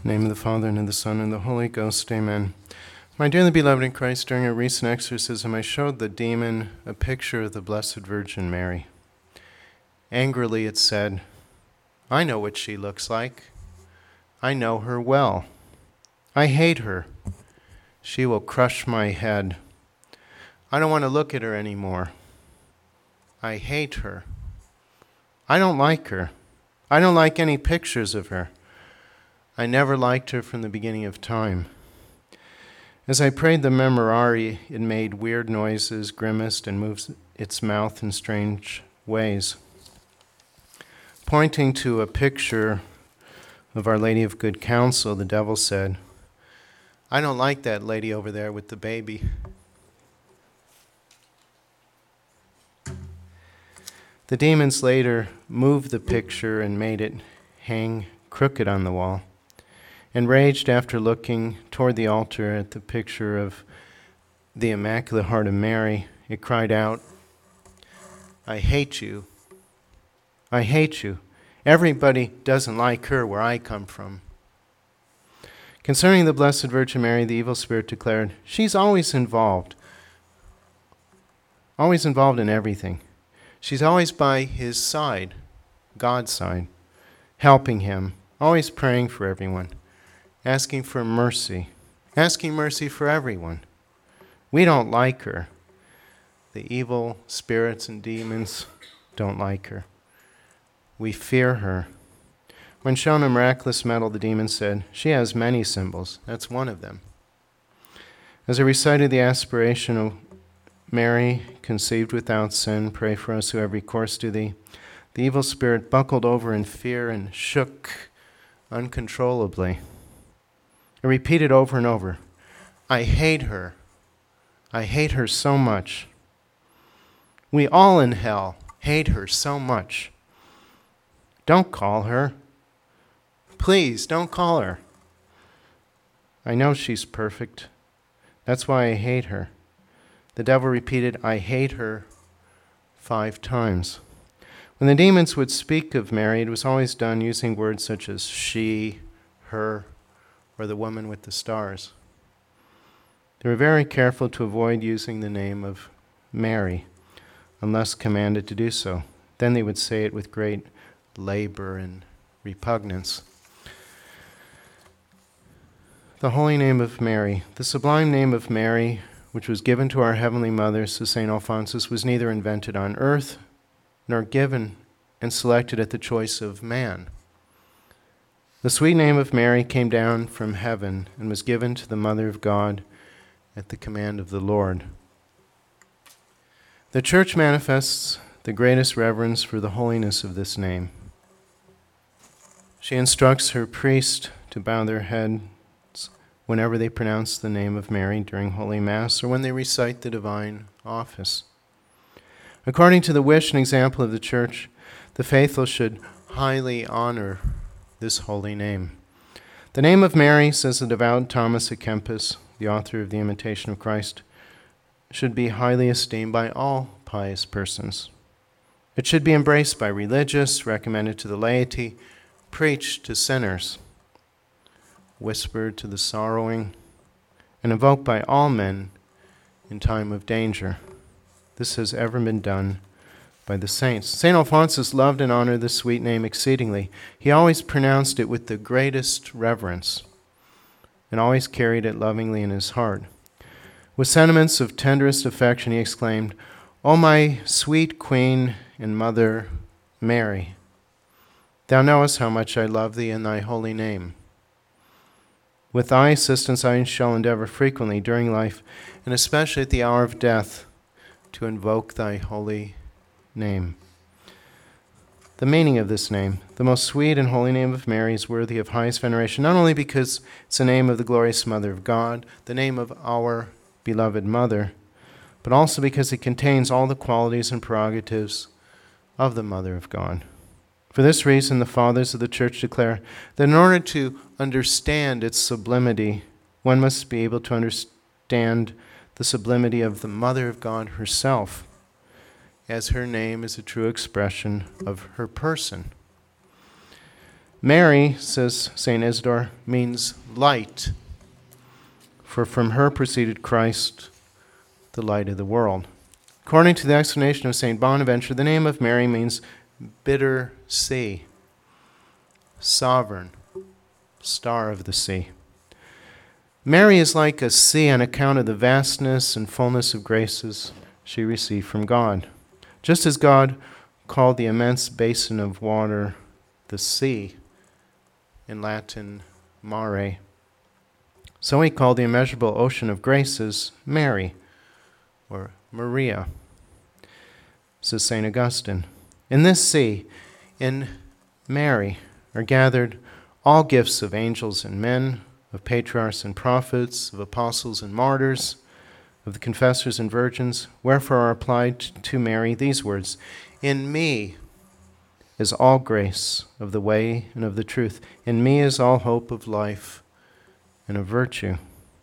In the name of the Father, and of the Son, and the Holy Ghost, amen. My dearly beloved in Christ, during a recent exorcism, I showed the demon a picture of the Blessed Virgin Mary. Angrily it said, "I know what she looks like. I know her well. I hate her. She will crush my head. I don't want to look at her anymore. I hate her. I don't like her. I don't like any pictures of her. I never liked her from the beginning of time." As I prayed the Memorare, it made weird noises, grimaced, and moved its mouth in strange ways. Pointing to a picture of Our Lady of Good Counsel, the devil said, "I don't like that lady over there with the baby." The demons later moved the picture and made it hang crooked on the wall. Enraged after looking toward the altar at the picture of the Immaculate Heart of Mary, it cried out, "I hate you. I hate you. Everybody doesn't like her where I come from." Concerning the Blessed Virgin Mary, the evil spirit declared, "She's always involved in everything. She's always by his side, God's side, helping him, always praying for everyone, asking for mercy for everyone. We don't like her. The evil spirits and demons don't like her. We fear her." When shown a miraculous medal, the demon said, "She has many symbols. That's one of them." As I recited the aspiration, "O Mary, conceived without sin, pray for us who have recourse to thee," the evil spirit buckled over in fear and shook uncontrollably. I repeated over and over, "I hate her. I hate her so much. We all in hell hate her so much. Don't call her. Please, don't call her. I know she's perfect. That's why I hate her." The devil repeated, "I hate her," 5 times. When the demons would speak of Mary, it was always done using words such as she, her, or the woman with the stars. They were very careful to avoid using the name of Mary unless commanded to do so. Then they would say it with great labor and repugnance. The holy name of Mary, the sublime name of Mary, which was given to our Heavenly Mother, says St. Alphonsus, was neither invented on earth nor given and selected at the choice of man. The sweet name of Mary came down from heaven and was given to the Mother of God at the command of the Lord. The Church manifests the greatest reverence for the holiness of this name. She instructs her priests to bow their heads whenever they pronounce the name of Mary during Holy Mass or when they recite the divine office. According to the wish and example of the Church, the faithful should highly honor this holy name. The name of Mary, says the devout Thomas à Kempis, the author of the Imitation of Christ, should be highly esteemed by all pious persons. It should be embraced by religious, recommended to the laity, preached to sinners, whispered to the sorrowing, and invoked by all men in time of danger. This has ever been done by the saints. St. Alphonsus loved and honored this sweet name exceedingly. He always pronounced it with the greatest reverence and always carried it lovingly in his heart. With sentiments of tenderest affection, he exclaimed, "O my sweet Queen and Mother Mary, thou knowest how much I love thee in thy holy name. With thy assistance I shall endeavor frequently during life, and especially at the hour of death, to invoke thy holy name." The meaning of this name, the most sweet and holy name of Mary, is worthy of highest veneration, not only because it's the name of the glorious Mother of God, the name of our beloved Mother, but also because it contains all the qualities and prerogatives of the Mother of God. For this reason, the Fathers of the Church declare that in order to understand its sublimity, one must be able to understand the sublimity of the Mother of God herself, as her name is a true expression of her person. Mary, says St. Isidore, means light, for from her proceeded Christ, the light of the world. According to the explanation of St. Bonaventure, the name of Mary means bitter sea, sovereign, star of the sea. Mary is like a sea on account of the vastness and fullness of graces she received from God. Just as God called the immense basin of water the sea, in Latin mare, so he called the immeasurable ocean of graces Mary, or Maria, says St. Augustine. In this sea, in Mary, are gathered all gifts of angels and men, of patriarchs and prophets, of apostles and martyrs, of the confessors and virgins. Wherefore are applied to Mary these words: in me is all grace of the way and of the truth. In me is all hope of life and of virtue.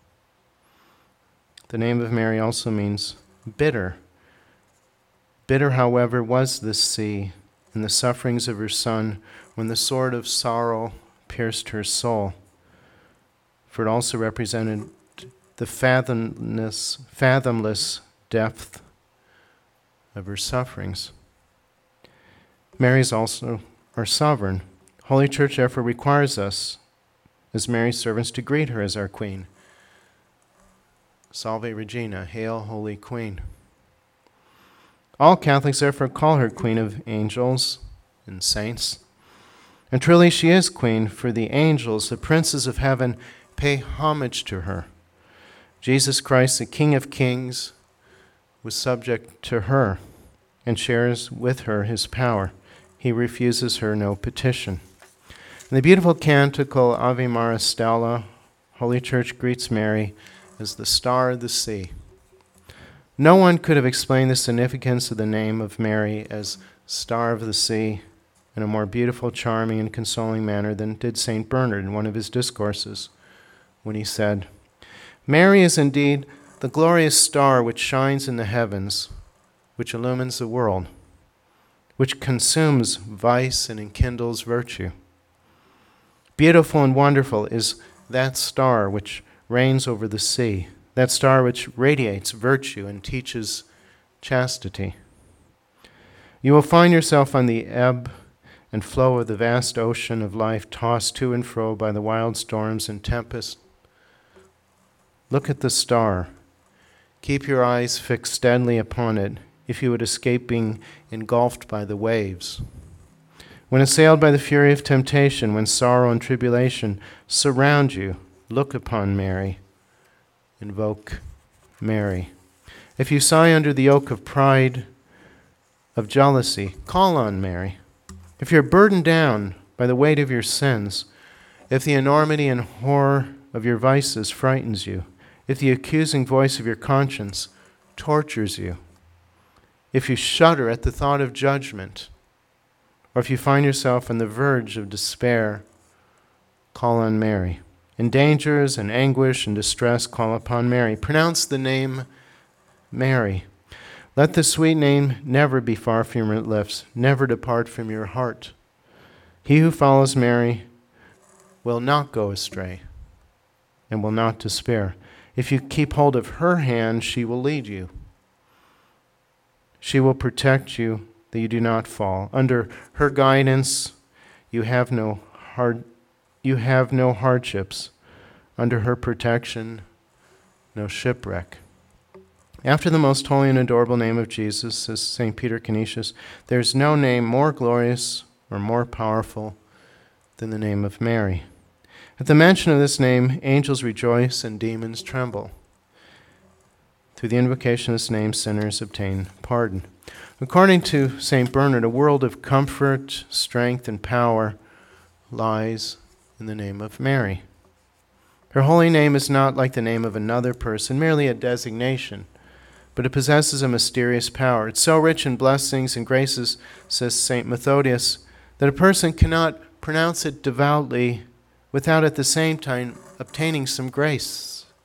The name of Mary also means bitter. Bitter, however, was this sea in the sufferings of her Son when the sword of sorrow pierced her soul. For it also represented the fathomless depth of her sufferings. Mary is also our sovereign. Holy Church therefore requires us, as Mary's servants, to greet her as our Queen. Salve Regina, hail, Holy Queen. All Catholics therefore call her Queen of Angels and Saints. And truly she is Queen, for the angels, the princes of heaven, pay homage to her. Jesus Christ, the King of Kings, was subject to her and shares with her his power. He refuses her no petition. In the beautiful canticle Ave Maris Stella, Holy Church greets Mary as the star of the sea. No one could have explained the significance of the name of Mary as star of the sea in a more beautiful, charming, and consoling manner than did St. Bernard in one of his discourses, when he said, Mary is indeed the glorious star which shines in the heavens, which illumines the world, which consumes vice and enkindles virtue. Beautiful and wonderful is that star which reigns over the sea, that star which radiates virtue and teaches chastity. You will find yourself on the ebb and flow of the vast ocean of life, tossed to and fro by the wild storms and tempests. Look at the star. Keep your eyes fixed steadily upon it, if you would escape being engulfed by the waves. When assailed by the fury of temptation, when sorrow and tribulation surround you, look upon Mary. Invoke Mary. If you sigh under the yoke of pride, of jealousy, call on Mary. If you're burdened down by the weight of your sins, if the enormity and horror of your vices frightens you, if the accusing voice of your conscience tortures you, if you shudder at the thought of judgment, or if you find yourself on the verge of despair, call on Mary. In dangers and anguish and distress, call upon Mary. Pronounce the name Mary. Let the sweet name never be far from your lips, never depart from your heart. He who follows Mary will not go astray and will not despair. If you keep hold of her hand, she will lead you. She will protect you that you do not fall. Under her guidance, you have no hardships. Under her protection, no shipwreck. After the most holy and adorable name of Jesus, says St. Peter Canisius, there is no name more glorious or more powerful than the name of Mary. At the mention of this name, angels rejoice and demons tremble. Through the invocation of this name, sinners obtain pardon. According to St. Bernard, a world of comfort, strength, and power lies in the name of Mary. Her holy name is not like the name of another person, merely a designation, but it possesses a mysterious power. It's so rich in blessings and graces, says St. Methodius, that a person cannot pronounce it devoutly without at the same time obtaining some grace.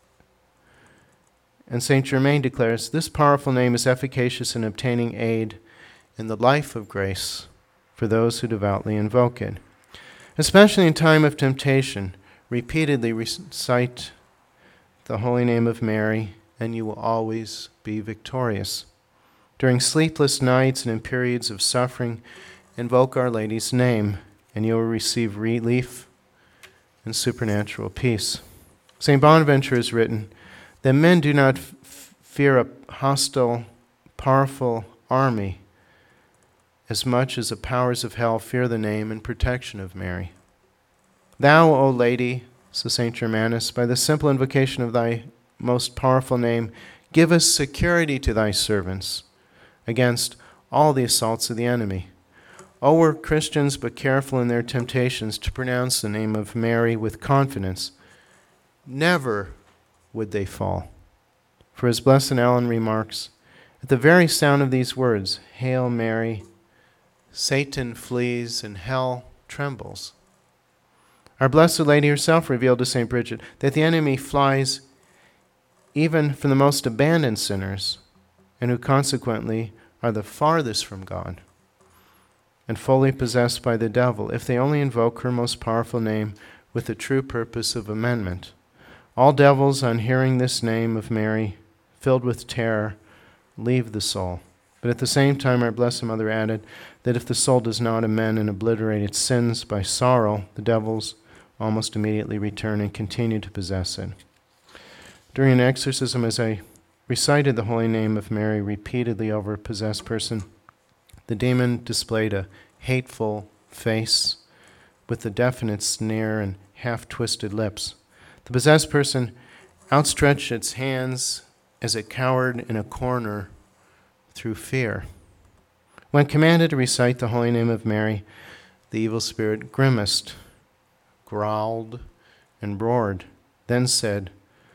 And St. Germain declares, this powerful name is efficacious in obtaining aid in the life of grace for those who devoutly invoke it. Especially in time of temptation, repeatedly recite the holy name of Mary, and you will always be victorious. During sleepless nights and in periods of suffering, invoke Our Lady's name, and you will receive relief and supernatural peace. St. Bonaventure has written that men do not fear a hostile, powerful army as much as the powers of hell fear the name and protection of Mary. Thou, O Lady, says St. Germanus, by the simple invocation of thy most powerful name, give us security to thy servants against all the assaults of the enemy. O were Christians but careful in their temptations to pronounce the name of Mary with confidence, never would they fall. For as Blessed Ellen remarks, at the very sound of these words, Hail Mary, Satan flees and hell trembles. Our Blessed Lady herself revealed to St. Bridget that the enemy flies even from the most abandoned sinners, and who consequently are the farthest from God and fully possessed by the devil, if they only invoke her most powerful name with the true purpose of amendment. All devils, on hearing this name of Mary, filled with terror, leave the soul. But at the same time, our Blessed Mother added that if the soul does not amend and obliterate its sins by sorrow, the devils almost immediately return and continue to possess it. During an exorcism, as I recited the holy name of Mary repeatedly over a possessed person, the demon displayed a hateful face with a definite sneer and half-twisted lips. The possessed person outstretched its hands as it cowered in a corner through fear. When commanded to recite the holy name of Mary, the evil spirit grimaced, growled, and roared, then said,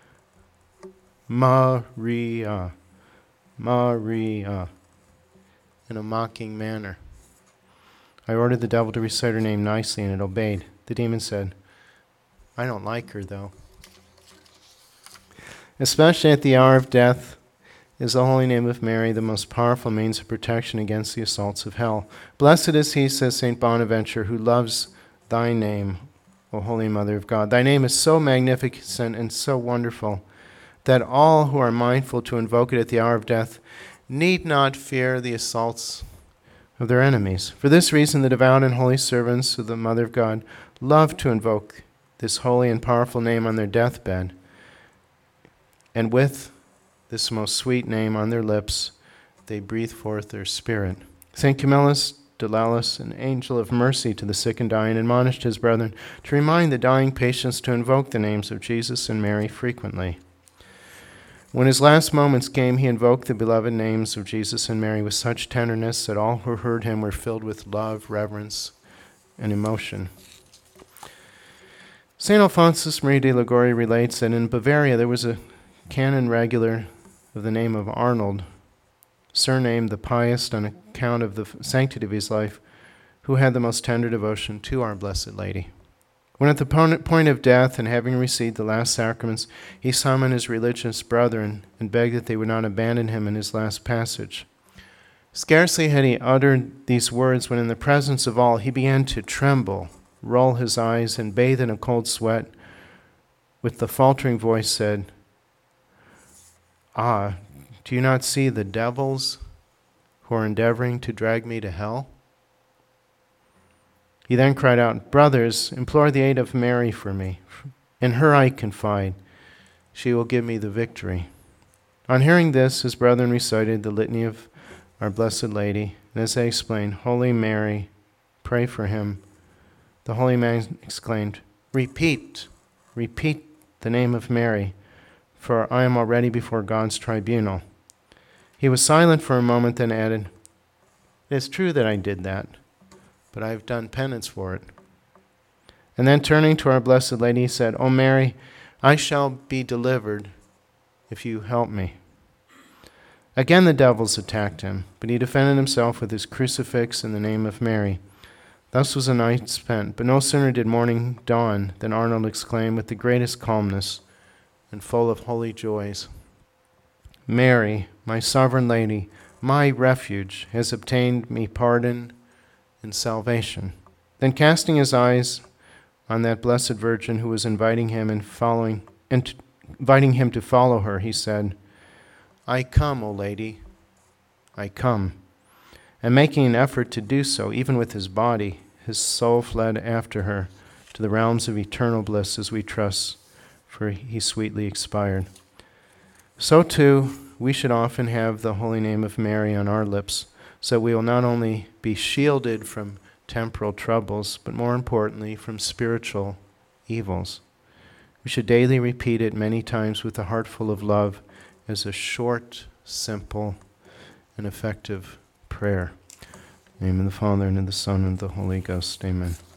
Maria, Maria, in a mocking manner. I ordered the devil to recite her name nicely, and it obeyed. The demon said, I don't like her, though. Especially at the hour of death, is the holy name of Mary the most powerful means of protection against the assaults of hell. Blessed is he, says St. Bonaventure, who loves thy name, O Holy Mother of God. Thy name is so magnificent and so wonderful that all who are mindful to invoke it at the hour of death need not fear the assaults of their enemies. For this reason, the devout and holy servants of the Mother of God love to invoke this holy and powerful name on their deathbed, and with this most sweet name on their lips, they breathe forth their spirit. St. Camillus de Laus, an angel of mercy to the sick and dying, admonished his brethren to remind the dying patients to invoke the names of Jesus and Mary frequently. When his last moments came, he invoked the beloved names of Jesus and Mary with such tenderness that all who heard him were filled with love, reverence, and emotion. St. Alphonsus Maria de Liguori relates that in Bavaria there was a canon regular of the name of Arnold, surnamed the Pious on account of the sanctity of his life, who had the most tender devotion to our Blessed Lady. When at the point of death and having received the last sacraments, he summoned his religious brethren and begged that they would not abandon him in his last passage. Scarcely had he uttered these words when in the presence of all he began to tremble, roll his eyes, and bathe in a cold sweat. With the faltering voice said, Ah, do you not see the devils who are endeavoring to drag me to hell? He then cried out, Brothers, implore the aid of Mary for me. In her I confide. She will give me the victory. On hearing this, his brethren recited the litany of our Blessed Lady, and as they explained, Holy Mary, pray for him. The holy man exclaimed, Repeat the name of Mary, for I am already before God's tribunal. He was silent for a moment, then added, It is true that I did that, but I have done penance for it. And then turning to our Blessed Lady, he said, O Mary, I shall be delivered if you help me. Again the devils attacked him, but he defended himself with his crucifix in the name of Mary. Thus was the night spent, but no sooner did morning dawn than Arnold exclaimed with the greatest calmness and full of holy joys, Mary, my sovereign Lady, my refuge, has obtained me pardon and salvation. Then casting his eyes on that Blessed Virgin who was inviting him inviting him to follow her, he said, "I come, O Lady, I come." And making an effort to do so, even with his body, his soul fled after her to the realms of eternal bliss, as we trust, for he sweetly expired. So too, we should often have the holy name of Mary on our lips, so we will not only be shielded from temporal troubles, but more importantly, from spiritual evils. We should daily repeat it many times with a heart full of love as a short, simple, and effective prayer. In the name of the Father, and of the Son, and of the Holy Ghost. Amen.